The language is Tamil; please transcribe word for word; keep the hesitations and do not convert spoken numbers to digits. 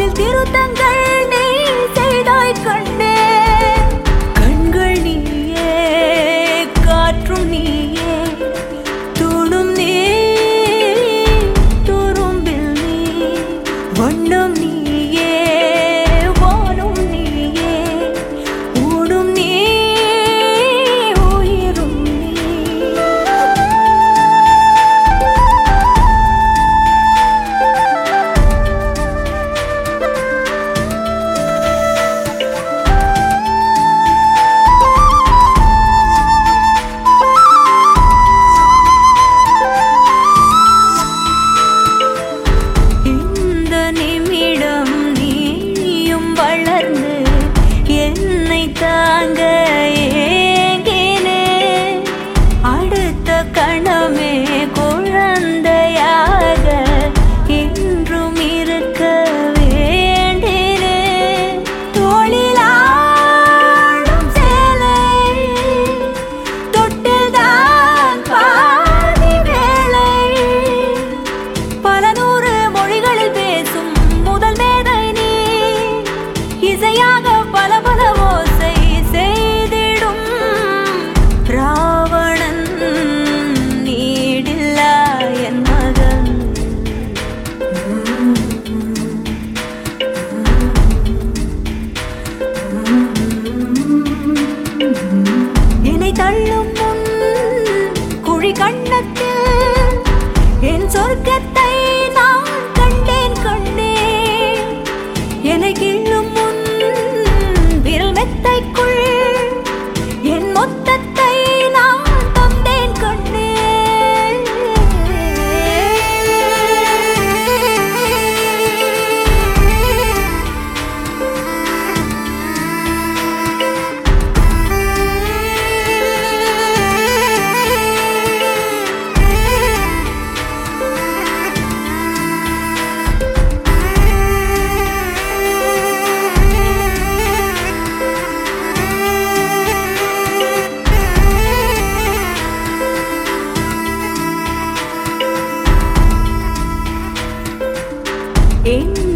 அதில் திருத்தங்கள் நீ செய்தாய் கண்டே. கண்கள் நீயே, காற்றும் நீயே, தூணும் நீ, துரும்பில் நீ, வண்ணம் நீயே, வானும் நீயே, ஊடும் நீ, உயிரும் நீ. இந்த நிமிடம் நீயும் வளர்ந்து என்னை தாங்க ஏங்கினே. அடுத்த கணமே குழந்தையாக என்றும் இருக்க வேண்டினே. தோளிலாடும் சேலை தொட்டில்தான் பாதி வேளை. பல நூறு மொழிகளில் பேசும் முதல் மேதை நீ. இசையாக பல பல ஓசை செய்திடும் ராவணன் நீடில்லா என் மகன். என்னை தள்ளும் முன் குழி கண்ணத்தில் என் சொர்க்கத்தை நான் கண்டேன் கண்டேன். என்னை கிள்ளும் முன் விரல் மெத்தைக்குள் என் மொத்தத்தை நான் தந்தேன் கண்டேன். என்